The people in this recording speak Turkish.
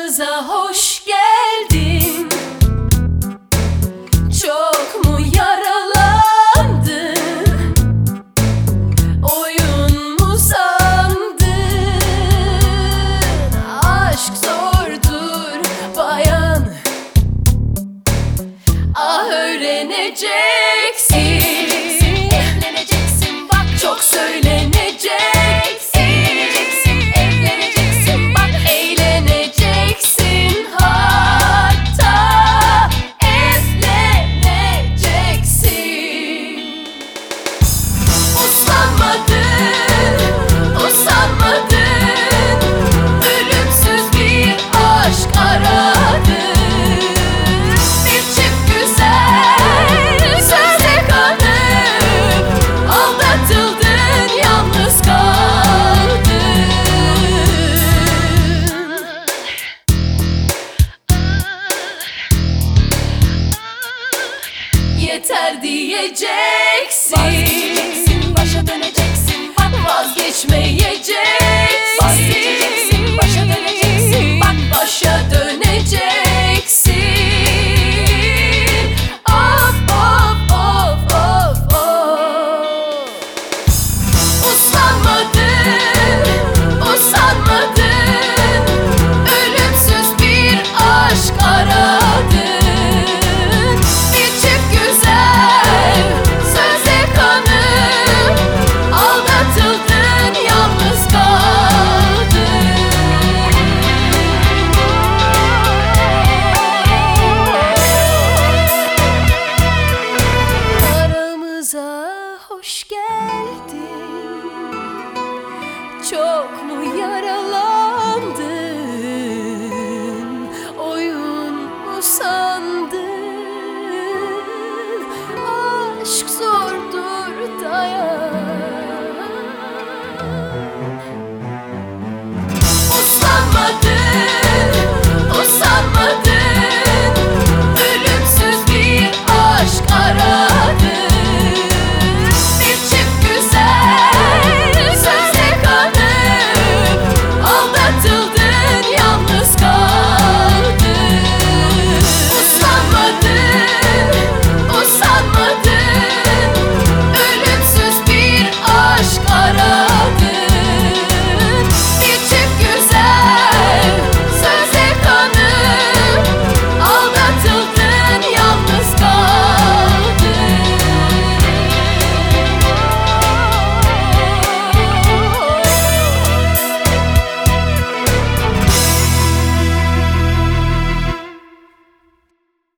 Aramıza hoş geldin. Çok mu yaralandın? Oyun mu sandın? Aşk zordur bayan, ah öğreneceksin. Evleneceksin bak, çok söyleneceksin. Evleneceksin bak, eğleneceksin, hatta evleneceksin. Uslanmadın, usanmadın, ölümsüz bir aşk aradın. Bir çift güzel söze kanıp aldatıldın, yalnız kaldın. Yeter diyeceksin, vazgeçeceksin, başa döneceksin, bak vazgeçmeyeceksin, vazgeçeceksin, başa döneceksin, bak başa döneceksin. Of of of of of. Uslanmadın, usanmadın, ölümsüz bir aşk aradın. Bir çift güzel söze kanıp aldatıldın, yalnız kaldın. Aramıza hoş geldin. Çok mu yaralandın?